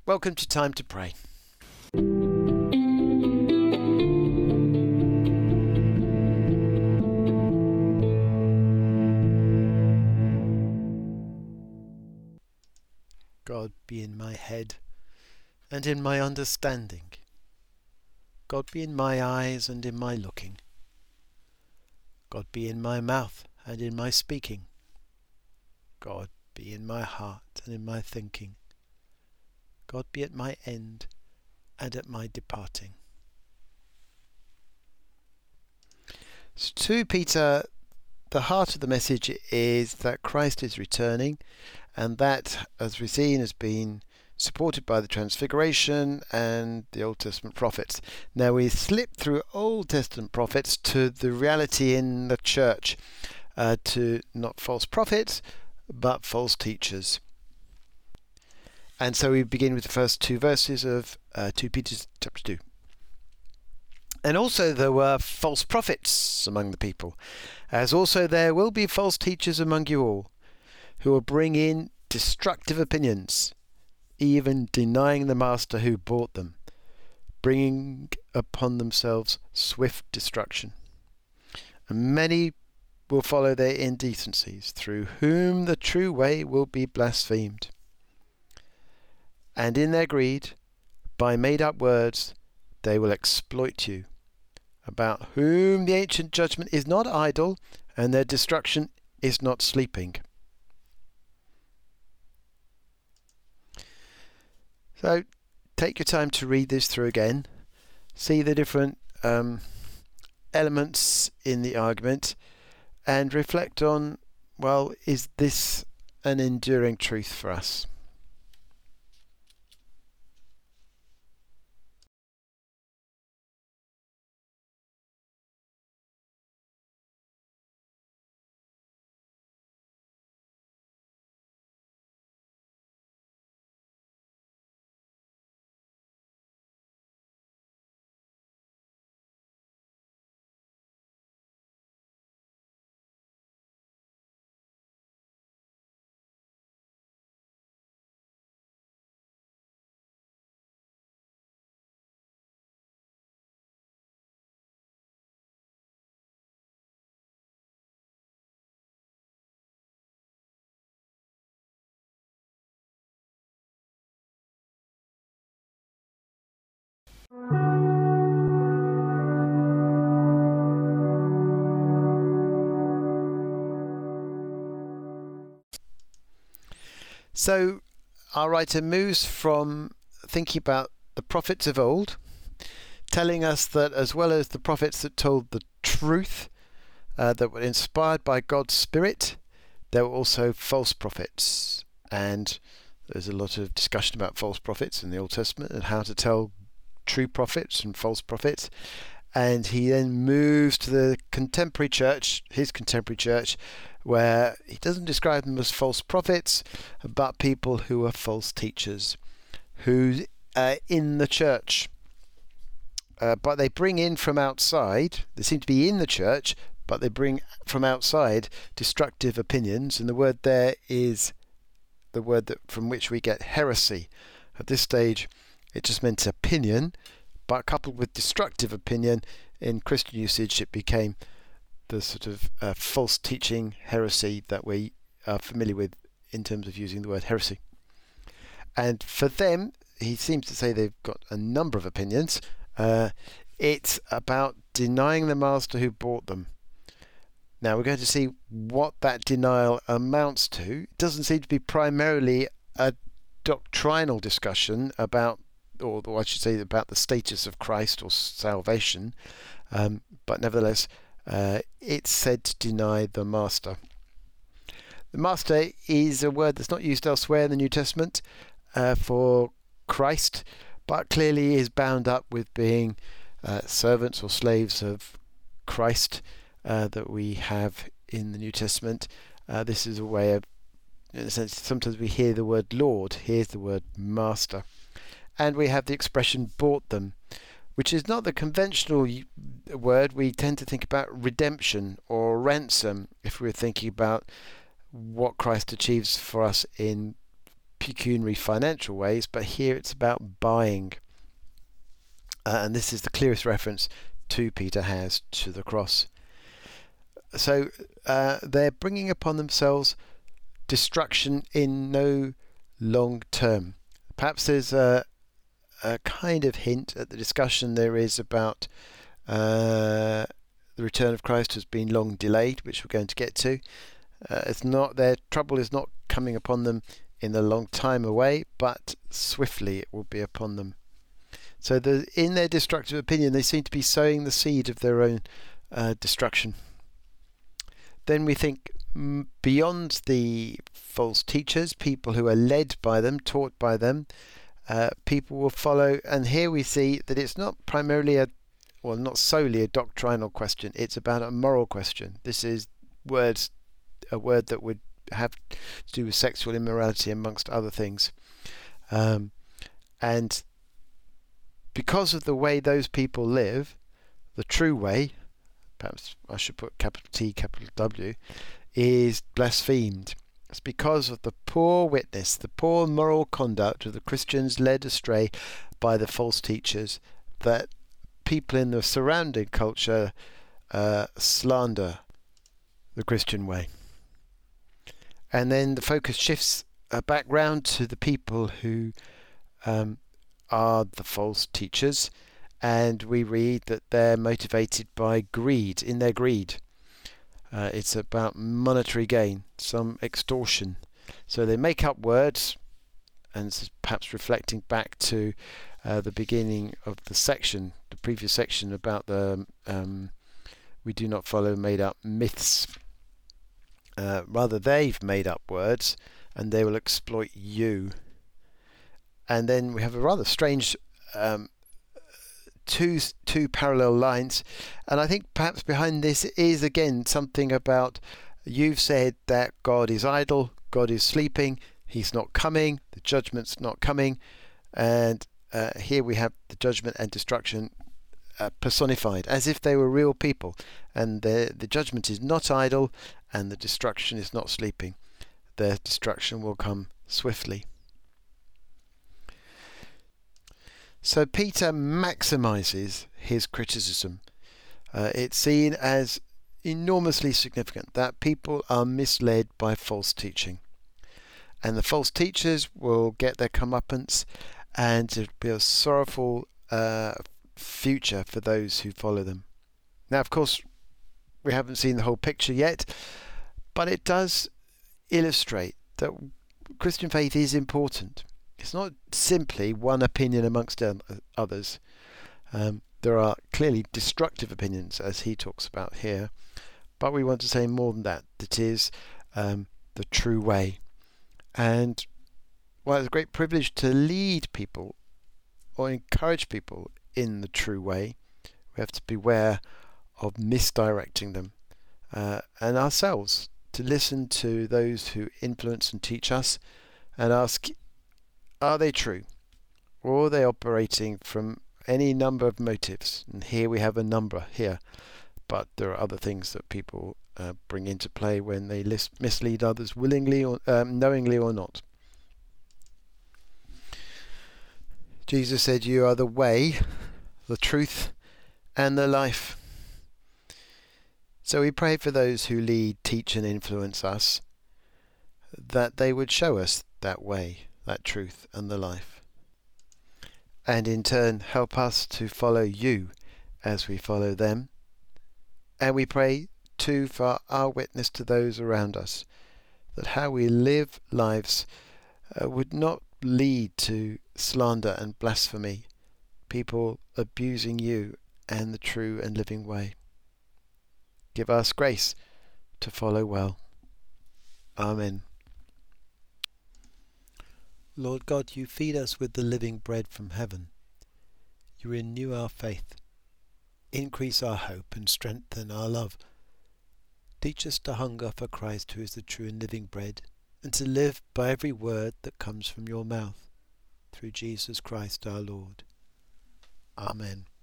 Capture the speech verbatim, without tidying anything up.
Welcome to Time to Pray. God be in my head and in my understanding. God be in my eyes and in my looking. God be in my mouth and in my speaking. God be in my heart and in my thinking. God be at my end and at my departing. So to Peter, the heart of the message is that Christ is returning, and that, as we've seen, has been supported by the Transfiguration and the Old Testament prophets. Now we slip through Old Testament prophets to the reality in the church, uh, to not false prophets, but false teachers. And so we begin with the first two verses of uh, Second Peter chapter two. And also there were false prophets among the people, as also there will be false teachers among you all, who will bring in destructive opinions, even denying the master who bought them, bringing upon themselves swift destruction. And many will follow their indecencies, through whom the true way will be blasphemed. And in their greed, by made-up words, they will exploit you, about whom the ancient judgment is not idle, and their destruction is not sleeping. So take your time to read this through again, see the different um, elements in the argument, and reflect on, well, is this an enduring truth for us? So our writer moves from thinking about the prophets of old, telling us that as well as the prophets that told the truth, uh, that were inspired by God's Spirit, there were also false prophets. And there's a lot of discussion about false prophets in the Old Testament and how to tell true prophets and false prophets. And he then moves to the contemporary church, his contemporary church, where he doesn't describe them as false prophets, but people who are false teachers, who are in the church. Uh, but they bring in from outside, they seem to be in the church, but they bring from outside destructive opinions. And the word there is the word that from which we get heresy. At this stage, it just meant opinion, but coupled with destructive opinion, in Christian usage, it became the sort of uh, false teaching heresy that we are familiar with in terms of using the word heresy. And for them, he seems to say they've got a number of opinions. Uh, it's about denying the master who bought them. Now we're going to see what that denial amounts to. It doesn't seem to be primarily a doctrinal discussion about, or, or I should say about the status of Christ or salvation, um, but nevertheless, Uh, it's said to deny the master. The master is a word that's not used elsewhere in the New Testament uh, for Christ, but clearly is bound up with being uh, servants or slaves of Christ uh, that we have in the New Testament. Uh, this is a way of, in a sense, sometimes we hear the word Lord, here's the word master. And we have the expression bought them, which is not the conventional word. We tend to think about redemption or ransom if we're thinking about what Christ achieves for us in pecuniary financial ways, but here it's about buying. Uh, and this is the clearest reference to Peter has to the cross. So uh, they're bringing upon themselves destruction in no long term. Perhaps there's a, a kind of hint at the discussion there is about uh, the return of Christ has been long delayed, which we're going to get to. Uh, it's not their trouble is not coming upon them in a long time away, but swiftly it will be upon them. So the, in their destructive opinion, they seem to be sowing the seed of their own uh, destruction. Then we think mm, beyond the false teachers, people who are led by them, taught by them, uh, people will follow. And here we see that it's not primarily a, well, not solely a doctrinal question. It's about a moral question. This is words, a word that would have to do with sexual immorality, amongst other things. Um, and because of the way those people live, the true way, perhaps I should put capital T, capital W, is blasphemed. It's because of the poor witness, the poor moral conduct of the Christians led astray by the false teachers, that people in the surrounding culture uh, slander the Christian way. And then the focus shifts uh, back round to the people who um, are the false teachers, and we read that they're motivated by greed, in their greed. Uh, it's about monetary gain, some extortion. So they make up words, and this is perhaps reflecting back to uh, the beginning of the section, the previous section about the um, we do not follow made up myths. Uh, rather, they've made up words, and they will exploit you. And then we have a rather strange um, two two parallel lines, and I think perhaps behind this is again something about, you've said that God is idle, God is sleeping, he's not coming, the judgment's not coming, and uh, here we have the judgment and destruction uh, personified as if they were real people, and the the judgment is not idle and the destruction is not sleeping. Their destruction will come swiftly. So Peter maximizes his criticism. Uh, it's seen as enormously significant that people are misled by false teaching. And the false teachers will get their comeuppance, and it'll be a sorrowful uh, future for those who follow them. Now, of course, we haven't seen the whole picture yet, but it does illustrate that Christian faith is important. It's not simply one opinion amongst others. Um, there are clearly destructive opinions, as he talks about here, but we want to say more than that. That is um, the true way. And while it's a great privilege to lead people or encourage people in the true way, we have to beware of misdirecting them, uh, and ourselves to listen to those who influence and teach us and ask, are they true, or are they operating from any number of motives? And here we have a number here, but there are other things that people uh, bring into play when they lis- mislead others, willingly or um, knowingly or not. Jesus said, "You are the way, the truth, and the life." So we pray for those who lead, teach, and influence us, that they would show us that way, that truth, and the life, and in turn help us to follow you as we follow them. And we pray too for our witness to those around us, that how we live lives uh, would not lead to slander and blasphemy, people abusing you and the true and living way. Give us grace to follow well. Amen. Lord God, you feed us with the living bread from heaven. You renew our faith, increase our hope, and strengthen our love. Teach us to hunger for Christ, who is the true and living bread, and to live by every word that comes from your mouth, through Jesus Christ our Lord. Amen.